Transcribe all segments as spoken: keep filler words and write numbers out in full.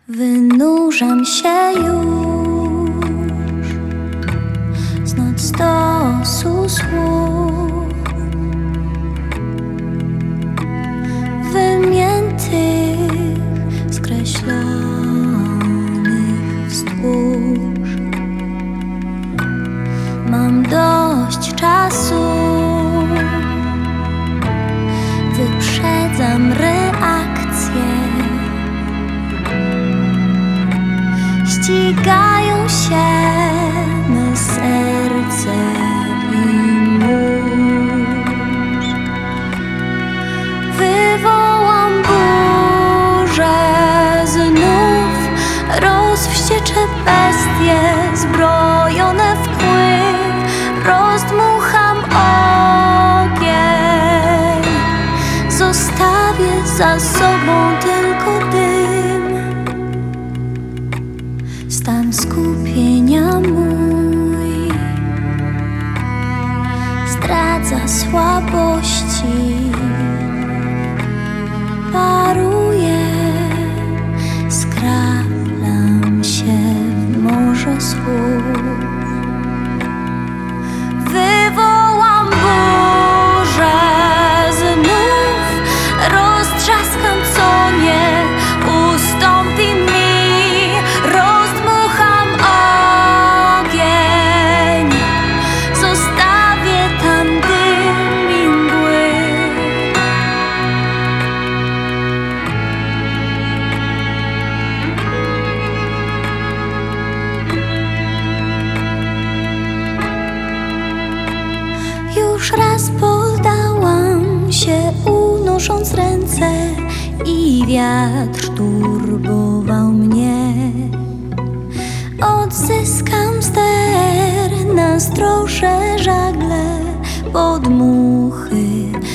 Wynurzam się już z nad stosu słów wymiętych, skreślonych wzdłuż. Mam dość czasu, wyprzedzam reakcje. Ścigają się me serce i mózg. Wywołam burzę znów, rozwścieczę bestie zbrojone w kły, rozdmucham ogień, zostawię za sobą tylko dym. Stan skupienia mój zdradza słabości. Paruję, skraplam się w morze słów. Wywołam burzę znów, roztrzaskam co nie ustąpi mi. Już raz poddałam się, unosząc ręce, i wiatr turbował mnie. Odzyskam ster, nazdroże żagle, podmuchy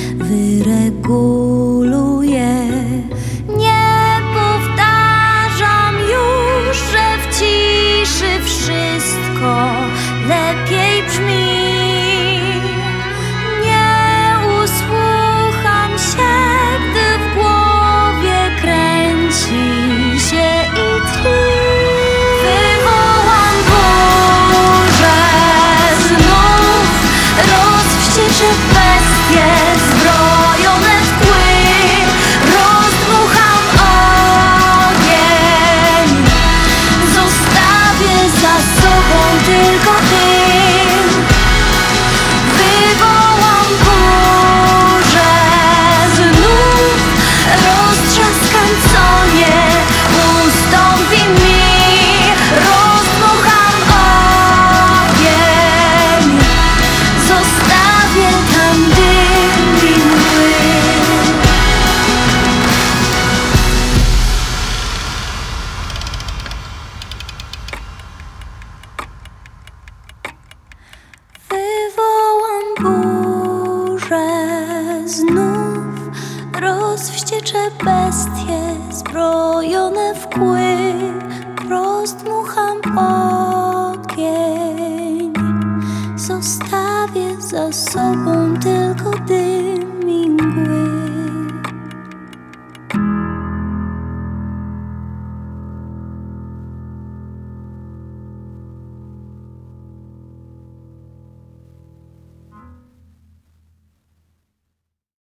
wyreguluję. Nie powtarzam już, że w ciszy wszystko lepiej brzmi. Bestie zbrojone w kły, rozdmucham ogień, zostawię za sobą tylko dym. Wywołam burzę znów, roztrzaskam co nie ustąpi mi, rozdmucham ogień, zostawię tam dym i mgły. Wywołam burzę znów, rozwścieczę bestie zbrojone w kły, rozdmucham ogień, zostawię za sobą tylko dym.